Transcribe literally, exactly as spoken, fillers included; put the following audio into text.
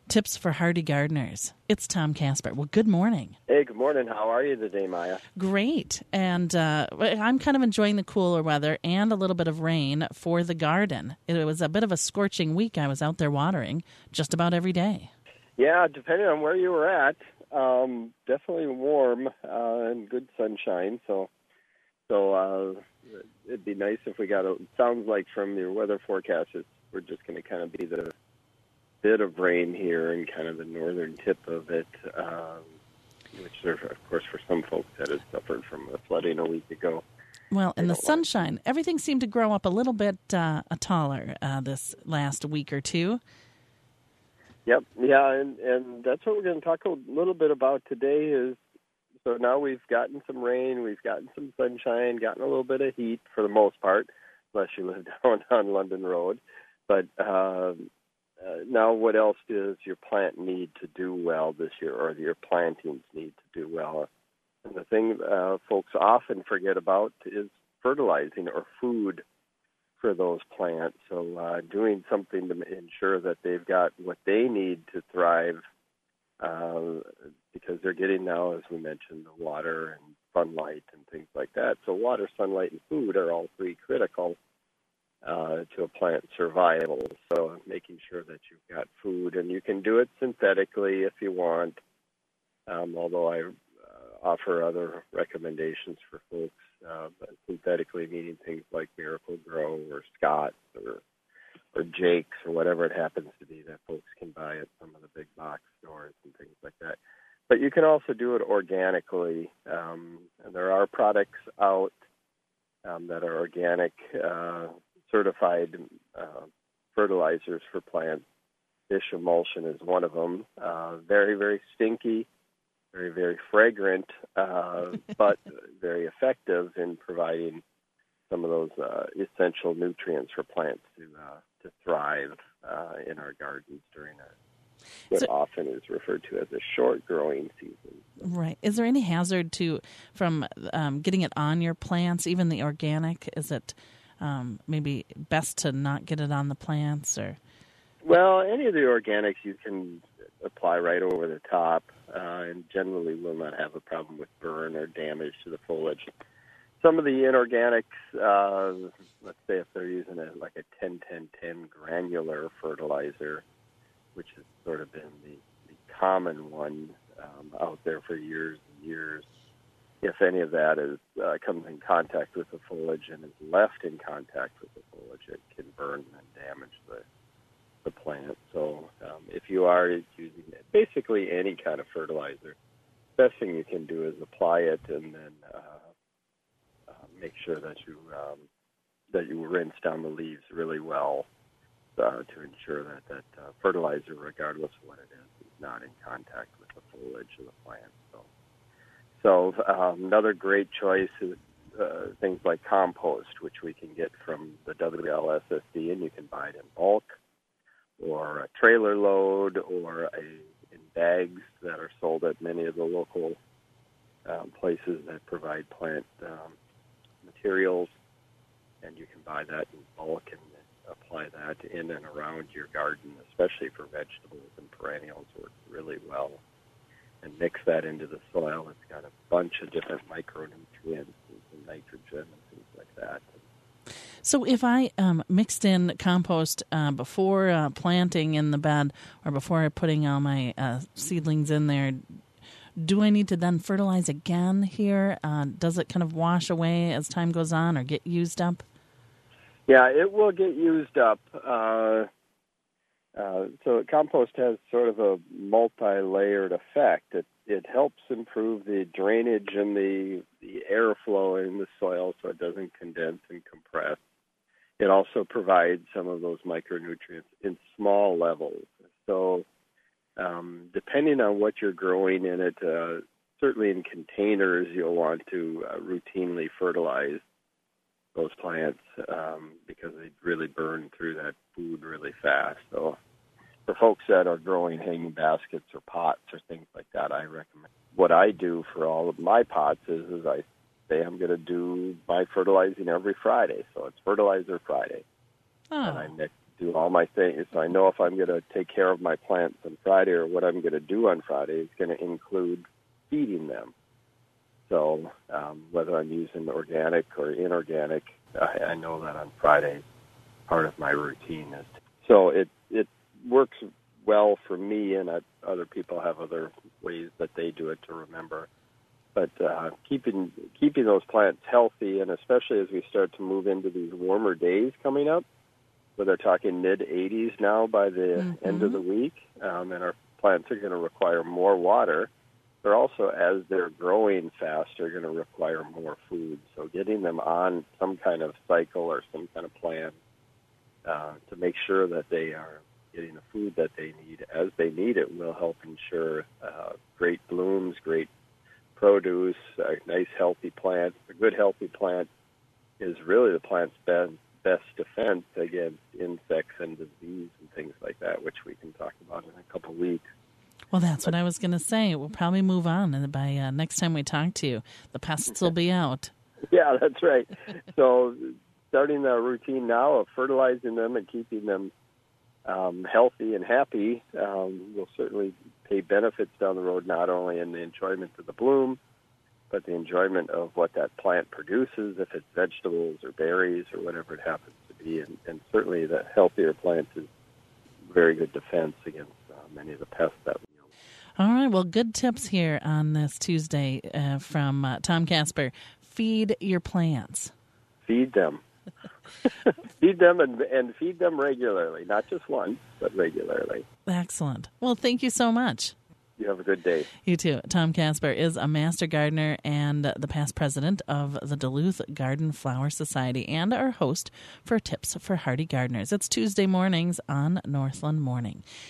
Tips for Hardy Gardeners. It's Tom Casper. Well, good morning. Hey, good morning. How are you today, Maya? Great. And uh, I'm kind of enjoying the cooler weather and a little bit of rain for the garden. It was a bit of a scorching week. I was out there watering just about every day. Yeah, depending on where you were at, um, definitely warm uh, and good sunshine. So, so uh, it'd be nice if we got a. It sounds like from your weather forecast, it's, we're just going to kind of be the bit of rain here in kind of the northern tip of it, um, which, there, of course, for some folks that has suffered from the flooding a week ago. Well, in the sunshine, like everything seemed to grow up a little bit uh, taller uh, this last week or two. Yep, yeah, and, and that's what we're going to talk a little bit about today is, so now we've gotten some rain, we've gotten some sunshine, gotten a little bit of heat for the most part, unless you live down on London Road. But um, uh, now what else does your plant need to do well this year, or your plantings need to do well? And the thing uh, folks often forget about is fertilizing or food for those plants. So uh, doing something to ensure that they've got what they need to thrive, uh, because they're getting now, as we mentioned, the water and sunlight and things like that. So water, sunlight, and food are all three critical uh, to a plant survival. So making sure that you've got food, and you can do it synthetically if you want, um, although I uh, offer other recommendations for folks. Uh, but synthetically meaning things like Miracle Grow or Scott's or or Jake's or whatever it happens to be that folks can buy at some of the big box stores and things like that. But you can also do it organically. Um, and there are products out um, that are organic, uh, certified uh, fertilizers for plants. Fish emulsion is one of them. Uh, very, very stinky. Very, very fragrant, uh, but very effective in providing some of those uh, essential nutrients for plants to uh, to thrive uh, in our gardens during a, what so, often is referred to as a short growing season. Right. Is there any hazard to from um, getting it on your plants, even the organic? Is it um, maybe best to not get it on the plants, or? Well, any of the organics you can apply right over the top, uh, and generally will not have a problem with burn or damage to the foliage. Some of the inorganics, uh, let's say if they're using a, like a ten ten ten granular fertilizer, which has sort of been the, the common one um, out there for years and years, if any of that is uh, comes in contact with the foliage and is left in contact with the foliage, it can burn and damage the the plant. So um, if you are using basically any kind of fertilizer, best thing you can do is apply it and then uh, uh, make sure that you um, that you rinse down the leaves really well uh, to ensure that that uh, fertilizer, regardless of what it is, is not in contact with the foliage of the plant. So, so um, another great choice is uh, things like compost, which we can get from the W L S S D, and you can buy it in bulk, or a trailer load, or a, in bags that are sold at many of the local um, places that provide plant um, materials. And you can buy that in bulk and apply that in and around your garden, especially for vegetables and perennials. Works really well. And mix that into the soil. It's got a bunch of different micronutrients and nitrogen and things like that. So if I um, mixed in compost uh, before uh, planting in the bed or before putting all my uh, seedlings in there, do I need to then fertilize again here? Uh, does it kind of wash away as time goes on or get used up? Yeah, it will get used up. Uh, uh, so compost has sort of a multi-layered effect. It, it helps improve the drainage and the, the airflow in the soil so it doesn't condense and compress. It also provides some of those micronutrients in small levels. So um, depending on what you're growing in it, uh, certainly in containers, you'll want to uh, routinely fertilize those plants um, because they really burn through that food really fast. So for folks that are growing hanging baskets or pots or things like that, I recommend. What I do for all of my pots is, is I say I'm going to do my fertilizing every Friday. So it's Fertilizer Friday. Oh. And I mix, do all my things. So I know if I'm going to take care of my plants on Friday or what I'm going to do on Friday is going to include feeding them. So um, whether I'm using organic or inorganic, I, I know that on Friday part of my routine is. So it it works well for me, and I, other people have other ways that they do it to remember. But uh, keeping keeping those plants healthy, and especially as we start to move into these warmer days coming up, where they're talking mid eighties now by the mm-hmm. end of the week, um, and our plants are going to require more water. They're also, as they're growing fast, are going to require more food. So getting them on some kind of cycle or some kind of plan uh, to make sure that they are getting the food that they need as they need it will help ensure uh, great blooms, great produce, a nice healthy plant. A good healthy plant is really the plant's best, best defense against insects and disease and things like that, which we can talk about in a couple of weeks. Well, that's what I was going to say. We'll probably move on, and by uh, next time we talk to you, the pests will be out. Yeah, that's right. So starting the routine now of fertilizing them and keeping them um, healthy and happy um, will certainly pay benefits down the road, not only in the enjoyment of the bloom, but the enjoyment of what that plant produces, if it's vegetables or berries or whatever it happens to be. And, and certainly the healthier plant is very good defense against uh, many of the pests that we know. All right. Well, good tips here on this Tuesday uh, from uh, Tom Casper. Feed your plants. Feed them. Feed them and, and feed them regularly, not just once, but regularly. Excellent. Well, thank you so much. You have a good day. You too. Tom Casper is a master gardener and the past president of the Duluth Garden Flower Society and our host for Tips for Hardy Gardeners. It's Tuesday mornings on Northland Morning.